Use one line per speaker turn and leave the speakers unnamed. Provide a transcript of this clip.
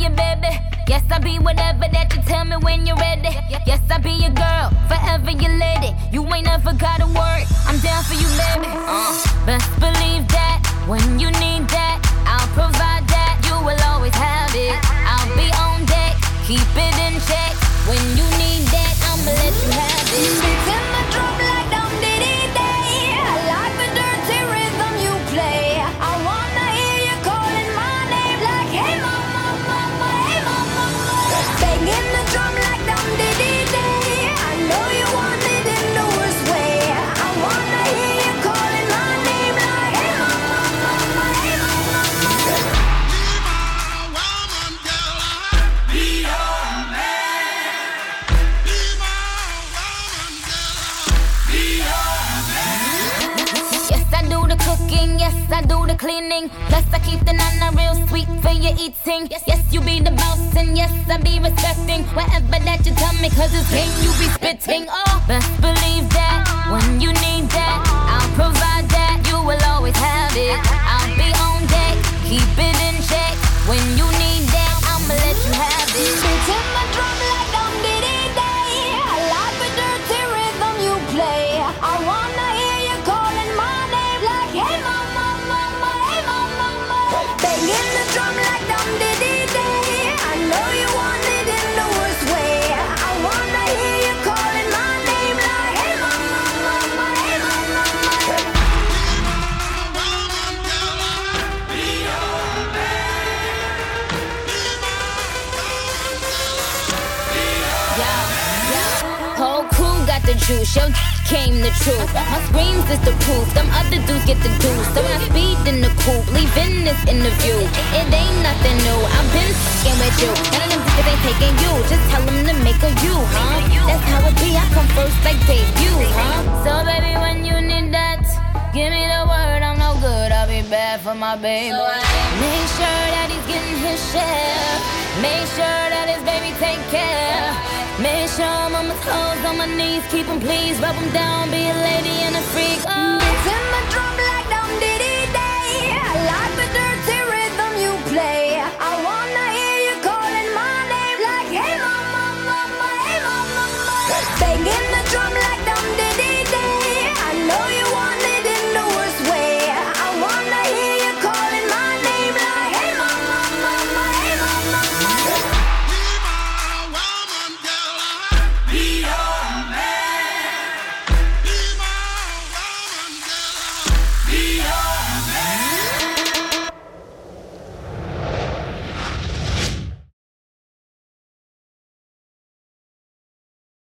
your baby. Yes, I'll be whatever that you tell me when you're ready. Yes, I'll be your girl, forever your lady. You ain't never gotta worry, I'm down for you, baby. Best believe that when you need that, I'll provide that. You will always have it. I'll be on deck, keep it in check. When you need that, I'ma let you have it.
Beats in the drum like dum diddy day. I like the dirty rhythm you play. I wanna hear you calling my name like hey mama, mama, hey mama. Banging the drum like dum diddy day. I know you want it in the worst way. I wanna hear you calling my name like hey mama, mama, hey mama. Be my woman, girl. Be your man. Be my woman, girl. Be your man.
Yes, I do the cooking, yes, I do the cleaning. Plus, I keep the nana real sweet for your eating. Yes, you be the boss, and yes, I be respecting whatever that you tell me, cause it's game you be spitting. Oh, best believe that when you need that, I'll provide that. You will always have it. I'll be on deck, keep it in check. When you need that, I'ma let you have it.
Beats in my drum like dum diddy day. I like the dirty rhythm you play. I wanna hear you calling my name like hey mama, mama, hey mama, mama. Banging the drum like dum diddy day. I know you want it in the worst way. I wanna hear you calling my name like hey mama, mama, hey mama, mama. Be your man.
Whole crew got the juice, your came the truth. My screams is the proof, them other dudes get the deuce. So I speed in the coupe, leaving this interview. It ain't nothing new, I've been f***ing with you. None of them niggas ain't taking you, just tell them to make a you, huh? That's how it be, I come first like debut, huh? So baby, when you need that, give me the word, I'm no good, I'll be bad for my baby. Make sure that he's getting his share. Make sure that his baby take care. Make sure I'm on my toes, on my knees, keep him please, rub him down, be a lady and a free